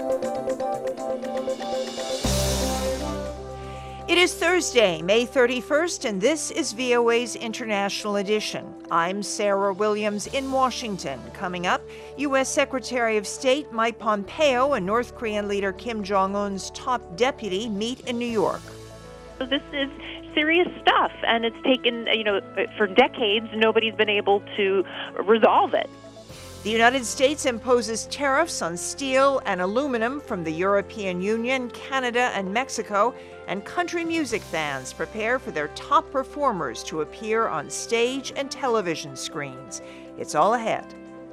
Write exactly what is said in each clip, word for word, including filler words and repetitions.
It is Thursday, May thirty-first, and this is V O A's International Edition. I'm Sarah Williams in Washington. Coming up, U S. Secretary of State Mike Pompeo and North Korean leader Kim Jong-un's top deputy meet in New York. This is serious stuff, and it's taken, you know, for decades, nobody's been able to resolve it. The United States imposes tariffs on steel and aluminum from the European Union, Canada, and Mexico, and country music fans prepare for their top performers to appear on stage and television screens. It's all ahead.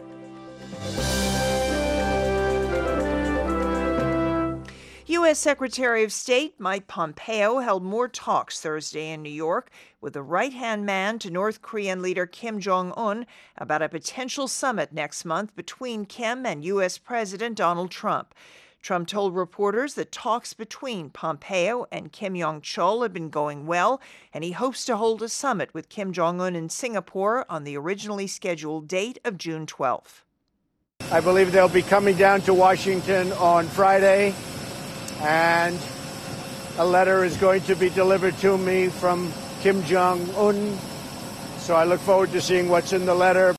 U S. Secretary of State Mike Pompeo held more talks Thursday in New York with the right-hand man to North Korean leader Kim Jong-un about a potential summit next month between Kim and U S. President Donald Trump. Trump told reporters that talks between Pompeo and Kim Yong-chol had been going well, and he hopes to hold a summit with Kim Jong-un in Singapore on the originally scheduled date of June twelfth. I believe they'll be coming down to Washington on Friday, and a letter is going to be delivered to me from Kim Jong-un, so I look forward to seeing what's in the letter.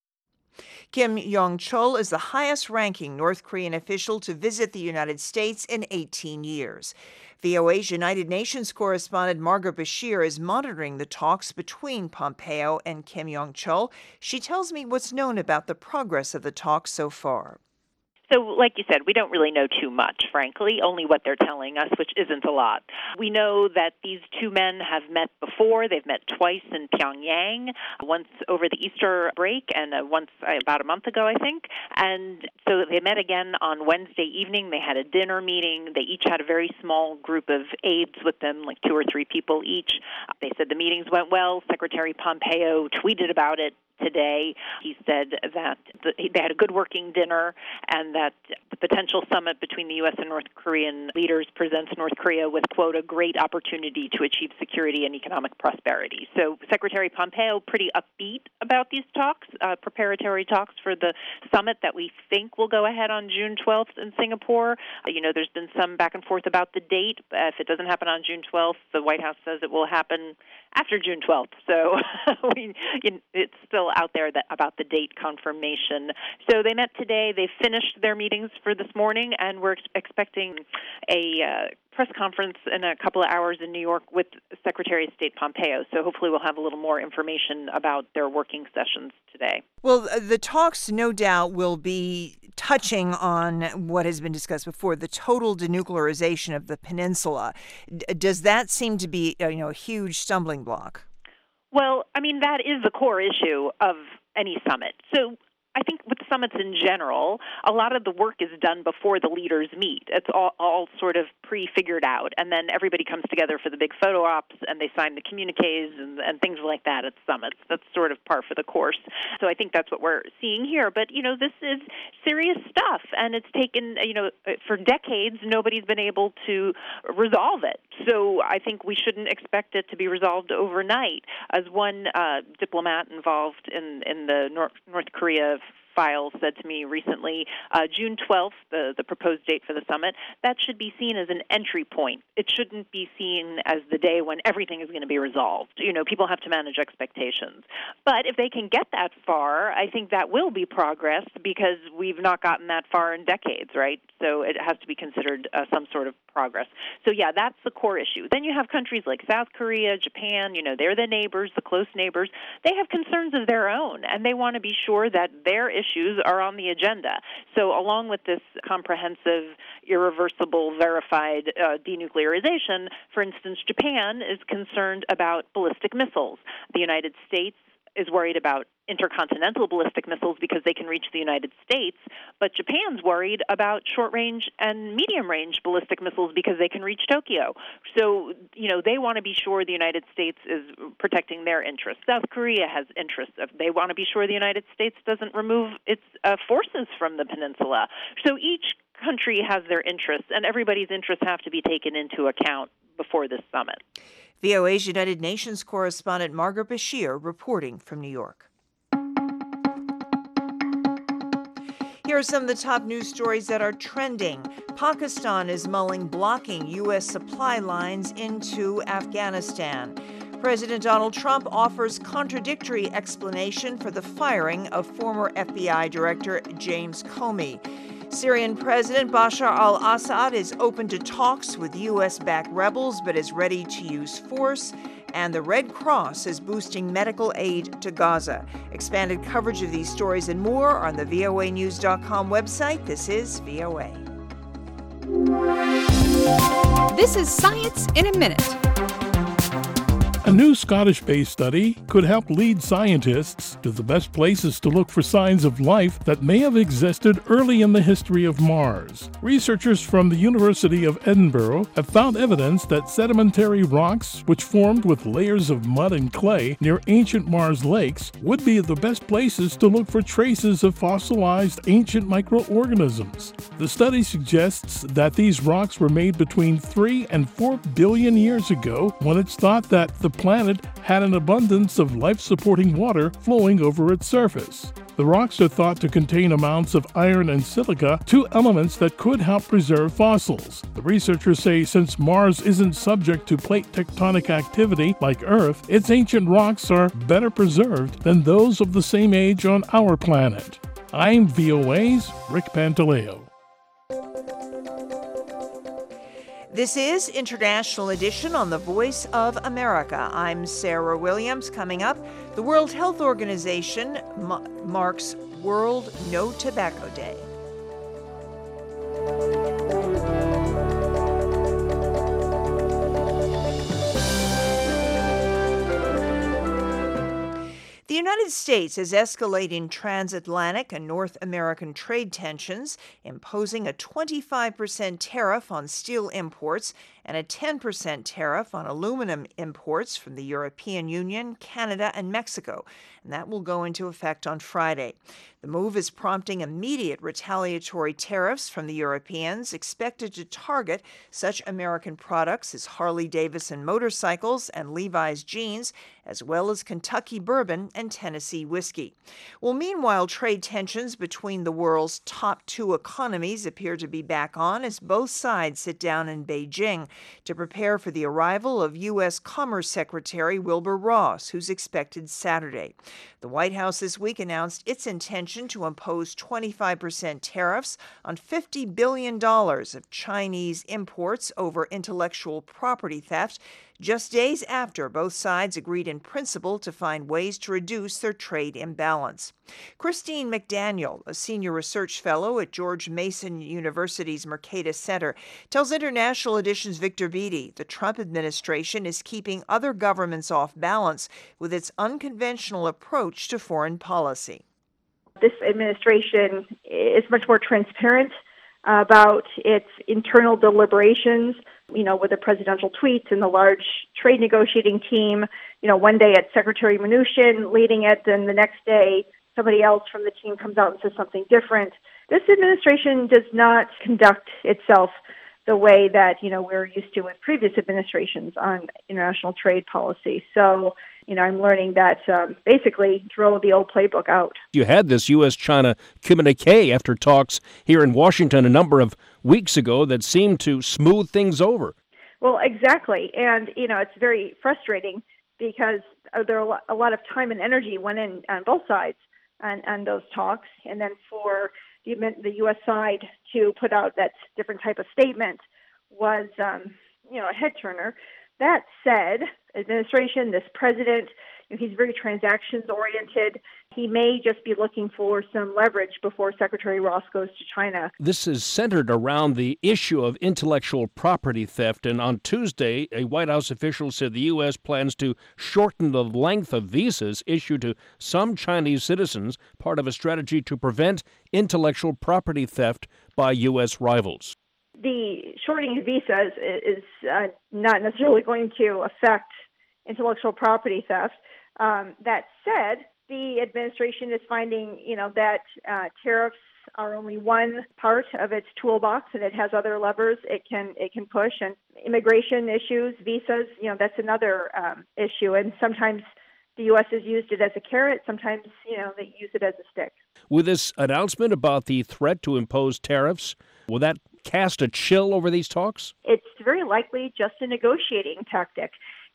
Kim Yong-chol is the highest-ranking North Korean official to visit the United States in eighteen years. V O A's United Nations correspondent Margaret Bashir is monitoring the talks between Pompeo and Kim Yong-chol. She tells me what's known about the progress of the talks so far. So, like you said, we don't really know too much, frankly, only what they're telling us, which isn't a lot. We know that these two men have met before. They've met twice in Pyongyang, once over the Easter break and uh, once uh, about a month ago, I think. And so they met again on Wednesday evening. They had a dinner meeting. They each had a very small group of aides with them, like two or three people each. They said the meetings went well. Secretary Pompeo tweeted about it today. He said that they had a good working dinner and that the potential summit between the U S and North Korean leaders presents North Korea with, quote, a great opportunity to achieve security and economic prosperity. So Secretary Pompeo pretty upbeat about these talks, uh, preparatory talks for the summit that we think will go ahead on June twelfth in Singapore. Uh, you know, there's been some back and forth about the date. Uh, if it doesn't happen on June twelfth, the White House says it will happen after June twelfth. So we, you know, it's still out there that, about the date confirmation. So they met today. They finished their meetings for this morning, and we're ex- expecting a uh, press conference in a couple of hours in New York with Secretary of State Pompeo. So hopefully we'll have a little more information about their working sessions today. Well, the talks, no doubt, will be touching on what has been discussed before, the total denuclearization of the peninsula. D- does that seem to be, you know, a huge stumbling block? Well, I mean, that is the core issue of any summit. So I think with summits in general, a lot of the work is done before the leaders meet. It's all, all sort of pre-figured out, and then everybody comes together for the big photo ops, and they sign the communiques and, and things like that at summits. That's sort of par for the course. So I think that's what we're seeing here. But, you know, this is serious stuff, and it's taken, you know, for decades, nobody's been able to resolve it. So I think we shouldn't expect it to be resolved overnight. As one uh, diplomat involved in, in the North, North Korea file said to me recently, uh, June twelfth, the, the proposed date for the summit, that should be seen as an entry point. It shouldn't be seen as the day when everything is going to be resolved. You know, people have to manage expectations. But if they can get that far, I think that will be progress because we've not gotten that far in decades, right? So it has to be considered uh, some sort of progress. So, yeah, that's the core issue. Then you have countries like South Korea, Japan, you know, they're the neighbors, the close neighbors. They have concerns of their own, and they want to be sure that their issues are on the agenda. So along with this comprehensive, irreversible, verified uh, denuclearization, for instance, Japan is concerned about ballistic missiles. The United States is worried about intercontinental ballistic missiles because they can reach the United States, but Japan's worried about short-range and medium-range ballistic missiles because they can reach Tokyo. So, you know, they want to be sure the United States is protecting their interests. South Korea has interests. They want to be sure the United States doesn't remove its uh, forces from the peninsula. So each country has their interests, and everybody's interests have to be taken into account before this summit. V O A's United Nations correspondent Margaret Bashir reporting from New York. Here are some of the top news stories that are trending. Pakistan is mulling blocking U S supply lines into Afghanistan. President Donald Trump offers contradictory explanation for the firing of former F B I Director James Comey. Syrian President Bashar al-Assad is open to talks with U S-backed rebels but is ready to use force. And the Red Cross is boosting medical aid to Gaza. Expanded coverage of these stories and more on the V O A news dot com website. This is V O A. This is Science in a Minute. A new Scottish-based study could help lead scientists to the best places to look for signs of life that may have existed early in the history of Mars. Researchers from the University of Edinburgh have found evidence that sedimentary rocks, which formed with layers of mud and clay near ancient Mars lakes, would be the best places to look for traces of fossilized ancient microorganisms. The study suggests that these rocks were made between three and four billion years ago, when it's thought that the planet had an abundance of life-supporting water flowing over its surface. The rocks are thought to contain amounts of iron and silica, two elements that could help preserve fossils. The researchers say since Mars isn't subject to plate tectonic activity like Earth, its ancient rocks are better preserved than those of the same age on our planet. I'm V O A's Rick Pantaleo. This is International Edition on the Voice of America. I'm Sarah Williams. Coming up, the World Health Organization ma- marks World No Tobacco Day. The United States is escalating transatlantic and North American trade tensions, imposing a twenty-five percent tariff on steel imports and a ten percent tariff on aluminum imports from the European Union, Canada, and Mexico, and that will go into effect on Friday. The move is prompting immediate retaliatory tariffs from the Europeans, expected to target such American products as Harley-Davidson motorcycles and Levi's jeans, as well as Kentucky bourbon and Tennessee whiskey. Well, meanwhile, trade tensions between the world's top two economies appear to be back on as both sides sit down in Beijing to prepare for the arrival of U S Commerce Secretary Wilbur Ross, who's expected Saturday. The White House this week announced its intention to impose twenty-five percent tariffs on fifty billion dollars of Chinese imports over intellectual property theft, just days after both sides agreed in principle to find ways to reduce their trade imbalance. Christine McDaniel, a senior research fellow at George Mason University's Mercatus Center, tells International Edition's Victor Beattie the Trump administration is keeping other governments off balance with its unconventional approach to foreign policy. This administration is much more transparent about its internal deliberations, you know, with the presidential tweets and the large trade negotiating team. You know, one day it's Secretary Mnuchin leading it, then the next day somebody else from the team comes out and says something different. This administration does not conduct itself the way that, you know, we're used to with previous administrations on international trade policy. So, you know, I'm learning that um, basically throw the old playbook out. You had this U S China communique after talks here in Washington a number of weeks ago that seemed to smooth things over. Well, exactly. And, you know, it's very frustrating because there are a lot of time and energy went in on both sides on, on those talks. And then for the, the U S side to put out that different type of statement was, um, you know, a head turner. That said, administration, this president, you know, he's very transactions oriented. He may just be looking for some leverage before Secretary Ross goes to China. This is centered around the issue of intellectual property theft. And on Tuesday, a White House official said the U S plans to shorten the length of visas issued to some Chinese citizens, part of a strategy to prevent intellectual property theft by U S rivals. The shortening of visas is uh, not necessarily going to affect intellectual property theft. Um, that said, the administration is finding, you know, that uh, tariffs are only one part of its toolbox, and it has other levers it can it can push. And immigration issues, visas, you know, that's another um, issue. And sometimes The U S has used it as a carrot. Sometimes, you know, they use it as a stick. With this announcement about the threat to impose tariffs, will that cast a chill over these talks? It's very likely just a negotiating tactic.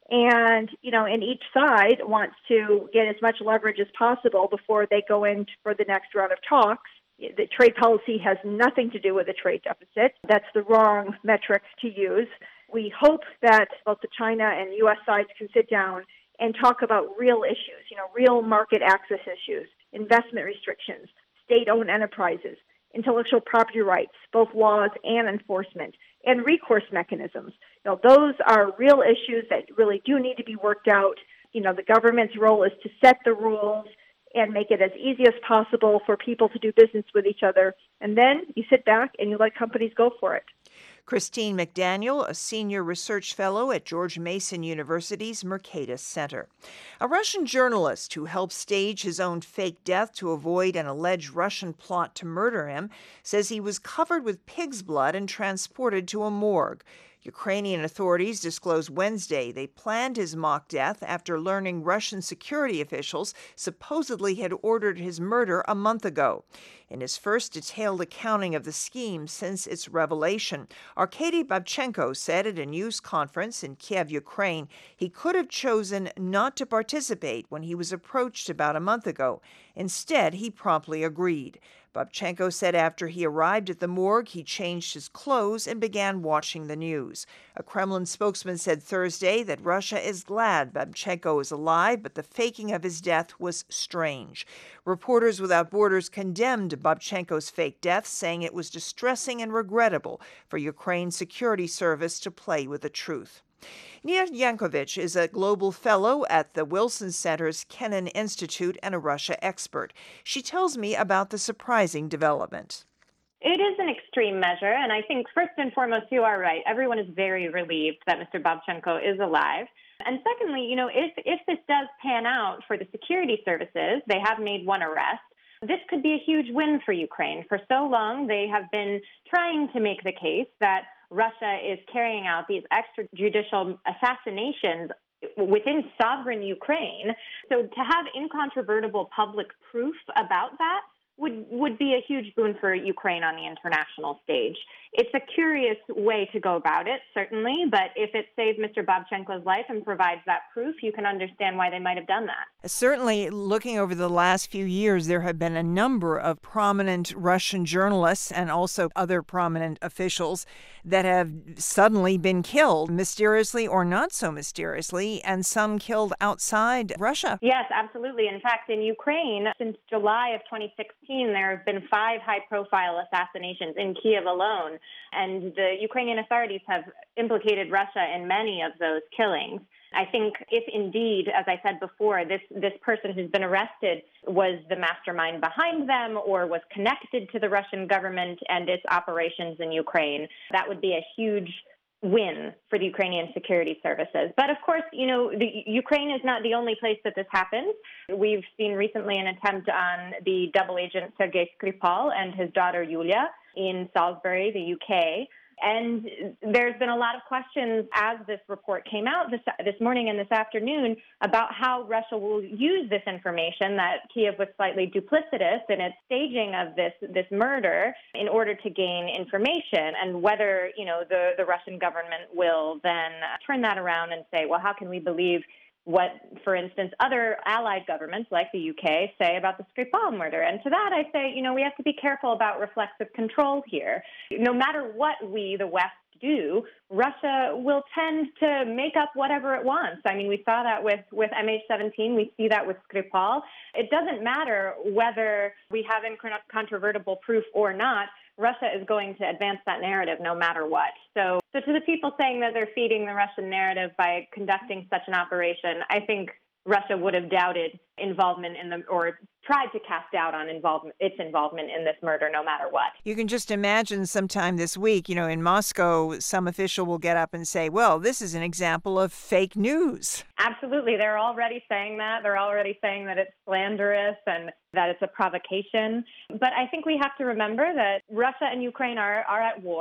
And, you know, and each side wants to get as much leverage as possible before they go in for the next round of talks. The trade policy has nothing to do with the trade deficit. That's the wrong metric to use. We hope that both the China and U S sides can sit down and talk about real issues, you know, real market access issues, investment restrictions, state-owned enterprises, intellectual property rights, both laws and enforcement, and recourse mechanisms. You know, those are real issues that really do need to be worked out. You know, the government's role is to set the rules and make it as easy as possible for people to do business with each other. And then you sit back and you let companies go for it. Christine McDaniel, a senior research fellow at George Mason University's Mercatus Center. A Russian journalist who helped stage his own fake death to avoid an alleged Russian plot to murder him says he was covered with pig's blood and transported to a morgue. Ukrainian authorities disclosed Wednesday they planned his mock death after learning Russian security officials supposedly had ordered his murder a month ago. In his first detailed accounting of the scheme since its revelation, Arkady Babchenko said at a news conference in Kiev, Ukraine, he could have chosen not to participate when he was approached about a month ago. Instead, he promptly agreed. Babchenko said after he arrived at the morgue, he changed his clothes and began watching the news. A Kremlin spokesman said Thursday that Russia is glad Babchenko is alive, but the faking of his death was strange. Reporters Without Borders condemned Babchenko's fake death, saying it was distressing and regrettable for Ukraine's security service to play with the truth. Nina Yankovic is a global fellow at the Wilson Center's Kennan Institute and a Russia expert. She tells me about the surprising development. It is an extreme measure, and I think first and foremost, you are right. Everyone is very relieved that Mister Babchenko is alive. And secondly, you know, if, if this does pan out for the security services, they have made one arrest. This could be a huge win for Ukraine. For so long, they have been trying to make the case that Russia is carrying out these extrajudicial assassinations within sovereign Ukraine. So to have incontrovertible public proof about that would, would be a huge boon for Ukraine on the international stage. It's a curious way to go about it, certainly, but if it saves Mister Babchenko's life and provides that proof, you can understand why they might have done that. Certainly, looking over the last few years, there have been a number of prominent Russian journalists and also other prominent officials that have suddenly been killed, mysteriously or not so mysteriously, and some killed outside Russia. Yes, absolutely. In fact, in Ukraine, since July of twenty sixteen, there have been five high-profile assassinations in Kiev alone. And the Ukrainian authorities have implicated Russia in many of those killings. I think if indeed, as I said before, this, this person who's been arrested was the mastermind behind them or was connected to the Russian government and its operations in Ukraine, that would be a huge win for the Ukrainian security services. But of course, you know, the, Ukraine is not the only place that this happens. We've seen recently an attempt on the double agent Sergei Skripal and his daughter Yulia in Salisbury, the U K. And there's been a lot of questions as this report came out this, this morning and this afternoon about how Russia will use this information, that Kiev was slightly duplicitous in its staging of this, this murder in order to gain information, and whether, you know, the, the Russian government will then turn that around and say, well, how can we believe what, for instance, other allied governments like the U K say about the Skripal murder? And to that, I say, you know, we have to be careful about reflexive control here. No matter what we, the West, do, Russia will tend to make up whatever it wants. I mean, we saw that with, with M H seventeen. We see that with Skripal. It doesn't matter whether we have incontrovertible proof or not. Russia is going to advance that narrative no matter what. So, so to the people saying that they're feeding the Russian narrative by conducting such an operation, I think Russia would have doubted involvement in the, or tried to cast doubt on involvement, its involvement in this murder no matter what. You can just imagine sometime this week, you know, in Moscow, some official will get up and say, well, this is an example of fake news. Absolutely. They're already saying that. They're already saying that it's slanderous and that it's a provocation. But I think we have to remember that Russia and Ukraine are, are at war.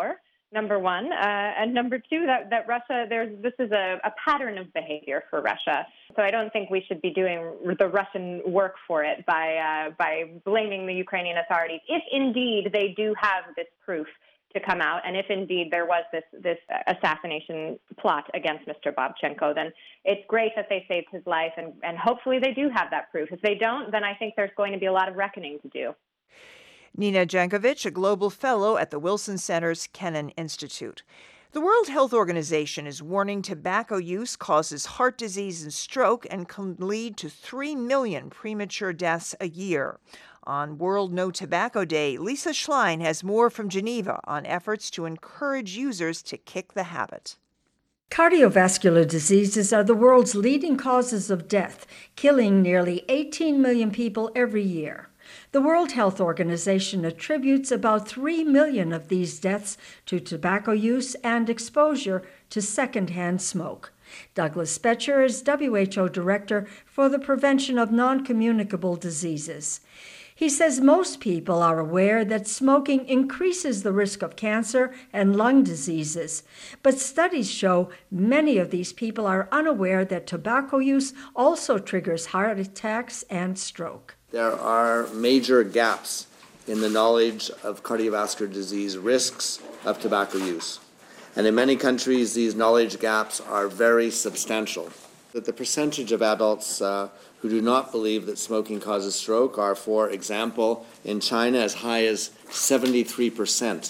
Number one, uh, and number two, that, that Russia, there's this is a, a pattern of behavior for Russia. So I don't think we should be doing the Russian work for it by uh, by blaming the Ukrainian authorities. If indeed they do have this proof to come out, and if indeed there was this this assassination plot against Mister Babchenko, then it's great that they saved his life, and, and hopefully they do have that proof. If they don't, then I think there's going to be a lot of reckoning to do. Nina Jankovic, a global fellow at the Wilson Center's Kennan Institute. The World Health Organization is warning tobacco use causes heart disease and stroke and can lead to three million premature deaths a year. On World No Tobacco Day, Lisa Schlein has more from Geneva on efforts to encourage users to kick the habit. Cardiovascular diseases are the world's leading causes of death, killing nearly eighteen million people every year. The World Health Organization attributes about three million of these deaths to tobacco use and exposure to secondhand smoke. Douglas Spetcher is W H O Director for the Prevention of Non-Communicable Diseases. He says most people are aware that smoking increases the risk of cancer and lung diseases, but studies show many of these people are unaware that tobacco use also triggers heart attacks and stroke. There are major gaps in the knowledge of cardiovascular disease risks of tobacco use. And in many countries, these knowledge gaps are very substantial. That the percentage of adults uh, who do not believe that smoking causes stroke are, for example, in China as high as seventy-three percent.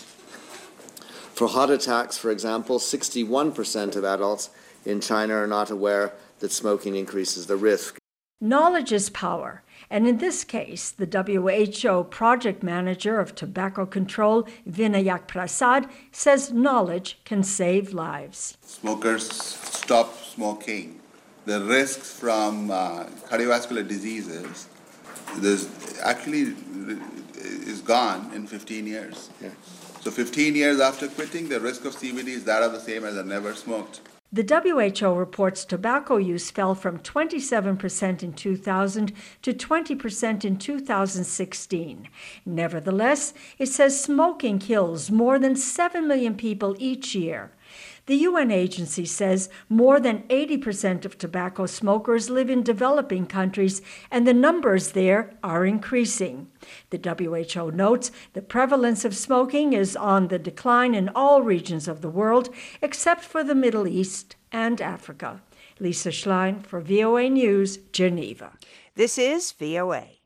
For heart attacks, for example, sixty-one percent of adults in China are not aware that smoking increases the risk. Knowledge is power. And in this case, the W H O project manager of tobacco control, Vinayak Prasad, says knowledge can save lives. Smokers stop smoking. The risks from uh, cardiovascular diseases there's actually is gone in fifteen years. Yeah. So fifteen years after quitting, the risk of C V D is that of the same as I never smoked. The W H O reports tobacco use fell from twenty-seven percent in two thousand to twenty percent in two thousand sixteen. Nevertheless, it says smoking kills more than seven million people each year. The U N agency says more than eighty percent of tobacco smokers live in developing countries, and the numbers there are increasing. The W H O notes the prevalence of smoking is on the decline in all regions of the world, except for the Middle East and Africa. Lisa Schlein for V O A News, Geneva. This is V O A.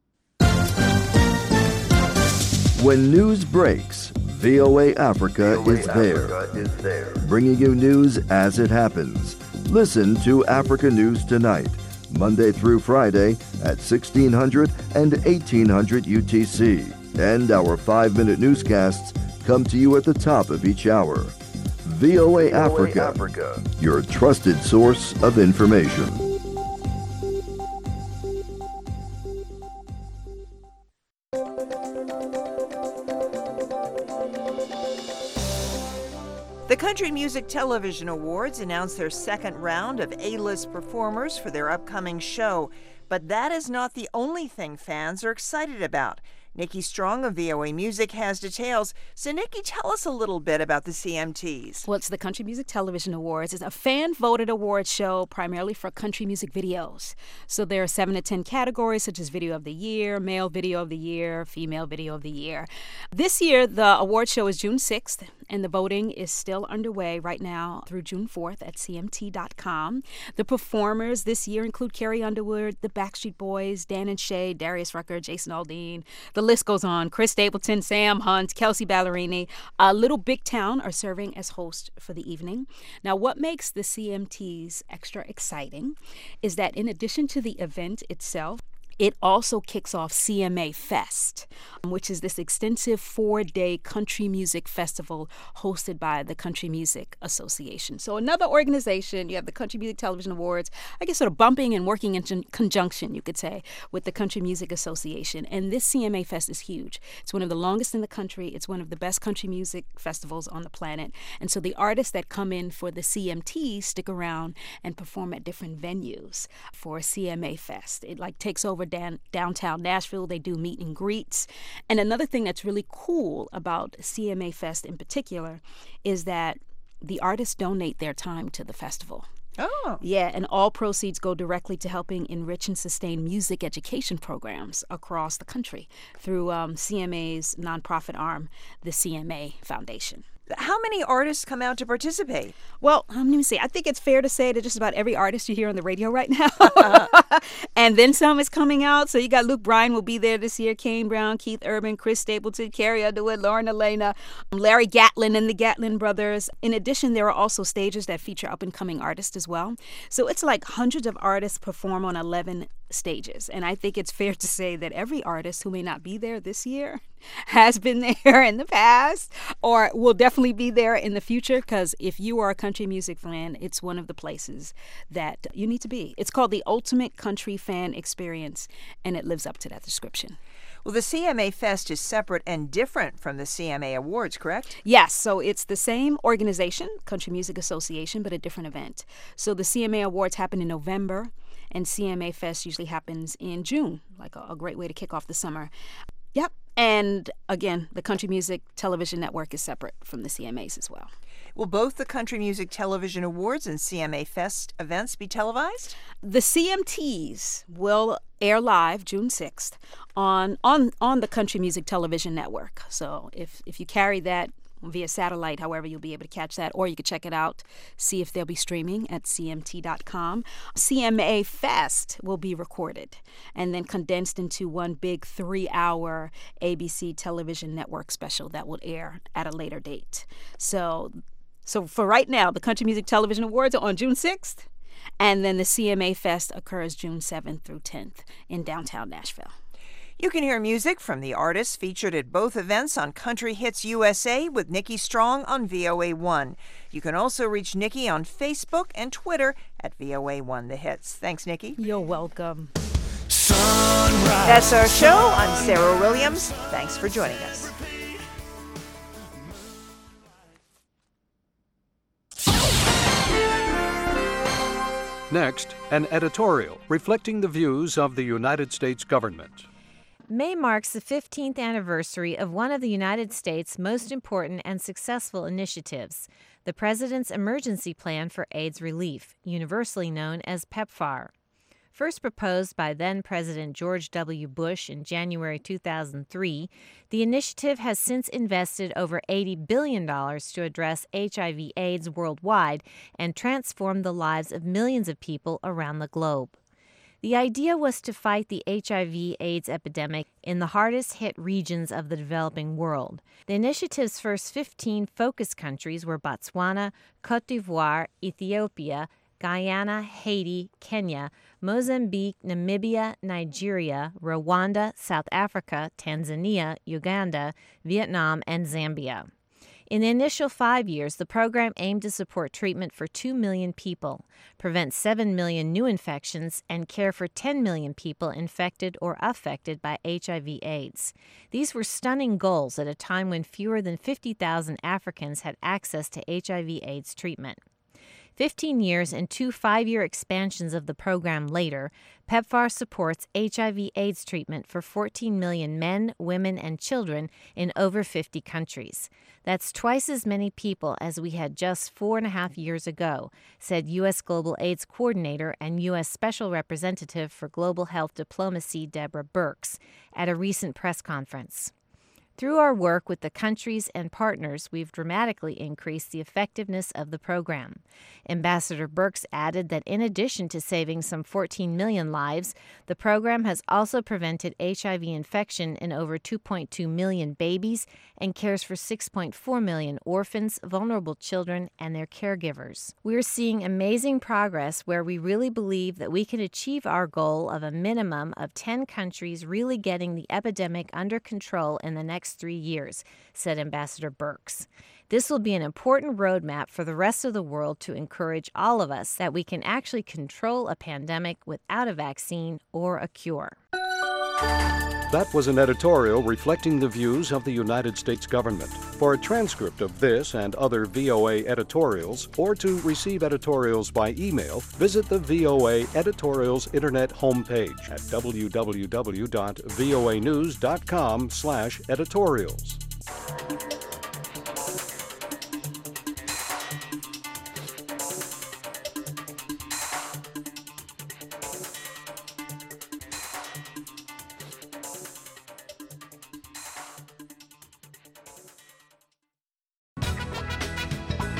When news breaks, V O A Africa, V O A is, there, Africa is there, bringing you news as it happens. Listen to Africa News Tonight, Monday through Friday at sixteen hundred and eighteen hundred U T C. And our five-minute newscasts come to you at the top of each hour. V O A, V O A Africa, Africa, your trusted source of information. The Country Music Television Awards announced their second round of A-list performers for their upcoming show. But that is not the only thing fans are excited about. Nikki Strong of V O A Music has details. So, Nikki, tell us a little bit about the C M Ts. Well, it's the Country Music Television Awards. It's a fan-voted award show primarily for country music videos. So there are seven to ten categories, such as Video of the Year, Male Video of the Year, Female Video of the Year. This year, the award show is June sixth, and the voting is still underway right now through June fourth at C M T dot com. The performers this year include Carrie Underwood, the Backstreet Boys, Dan and Shay, Darius Rucker, Jason Aldean. The list goes on. Chris Stapleton, Sam Hunt, Kelsey Ballerini. Uh, Little Big Town are serving as hosts for the evening. Now, what makes the C M Ts extra exciting is that in addition to the event itself, it also kicks off C M A Fest, which is this extensive four-day country music festival hosted by the Country Music Association. So another organization, you have the Country Music Television Awards, I guess sort of bumping and working in conjunction, you could say, with the Country Music Association. And this C M A Fest is huge. It's one of the longest in the country. It's one of the best country music festivals on the planet. And so the artists that come in for the C M T stick around and perform at different venues for C M A Fest. It like takes over Dan- downtown Nashville. They do meet and greets. And another thing that's really cool about C M A Fest in particular is that the artists donate their time to the festival. Oh. Yeah, and all proceeds go directly to helping enrich and sustain music education programs across the country through um, C M A's nonprofit arm, the C M A Foundation. How many artists come out to participate? Well, um, let me see. I think it's fair to say that just about every artist you hear on the radio right now. And then some is coming out. So you got Luke Bryan will be there this year, Kane Brown, Keith Urban, Chris Stapleton, Carrie Underwood, Lauren Elena, Larry Gatlin and the Gatlin brothers. In addition, there are also stages that feature up-and-coming artists as well. So it's like hundreds of artists perform on eleven stages. And I think it's fair to say that every artist who may not be there this year has been there in the past or will definitely be there in the future, because if you are a country music fan, it's one of the places that you need to be. It's called the Ultimate Country Fan Experience, and it lives up to that description. Well, the C M A Fest is separate and different from the C M A Awards, correct? Yes, so it's the same organization, Country Music Association, but a different event. So the C M A Awards happen in November, and C M A Fest usually happens in June, like a, a great way to kick off the summer. Yep. And again, the Country Music Television Network is separate from the C M As as well. Will both the Country Music Television Awards and C M A Fest events be televised? The C M Ts will air live June sixth on on, on the Country Music Television Network. So if, if you carry that via satellite, however, you'll be able to catch that, or you could check it out, see if they'll be streaming at C M T dot com. C M A Fest will be recorded and then condensed into one big three-hour A B C television network special that will air at a later date. So, so for right now, the Country Music Television Awards are on June sixth, and then the C M A Fest occurs June seventh through tenth in downtown Nashville. You can hear music from the artists featured at both events on Country Hits U S A with Nikki Strong on V O A one. You can also reach Nikki on Facebook and Twitter at V O A one The Hits. Thanks, Nikki. You're welcome. Sunrise. That's our show. I'm Sarah Williams. Thanks for joining us. Next, an editorial reflecting the views of the United States government. May marks the fifteenth anniversary of one of the United States' most important and successful initiatives, the President's Emergency Plan for AIDS Relief, universally known as PEPFAR. First proposed by then-President George W. Bush in January two thousand three, the initiative has since invested over eighty billion dollars to address H I V AIDS worldwide and transform the lives of millions of people around the globe. The idea was to fight the H I V AIDS epidemic in the hardest-hit regions of the developing world. The initiative's first fifteen focus countries were Botswana, Cote d'Ivoire, Ethiopia, Guyana, Haiti, Kenya, Mozambique, Namibia, Nigeria, Rwanda, South Africa, Tanzania, Uganda, Vietnam, and Zambia. In the initial five years, the program aimed to support treatment for two million people, prevent seven million new infections, and care for ten million people infected or affected by H I V AIDS. These were stunning goals at a time when fewer than fifty thousand Africans had access to H I V AIDS treatment. Fifteen years and two five-year expansions of the program later, PEPFAR supports H I V AIDS treatment for fourteen million men, women, and children in over fifty countries. That's twice as many people as we had just four and a half years ago, said U S Global AIDS Coordinator and U S Special Representative for Global Health Diplomacy Deborah Birx at a recent press conference. Through our work with the countries and partners, we've dramatically increased the effectiveness of the program. Ambassador Birx added that in addition to saving some fourteen million lives, the program has also prevented H I V infection in over two point two million babies and cares for six point four million orphans, vulnerable children, and their caregivers. We're seeing amazing progress where we really believe that we can achieve our goal of a minimum of ten countries really getting the epidemic under control in the next three years, said Ambassador Birx. This will be an important roadmap for the rest of the world to encourage all of us that we can actually control a pandemic without a vaccine or a cure. That was an editorial reflecting the views of the United States government. For a transcript of this and other V O A editorials, or to receive editorials by email, visit the V O A Editorials Internet homepage at w w w dot voa news dot com slash editorials.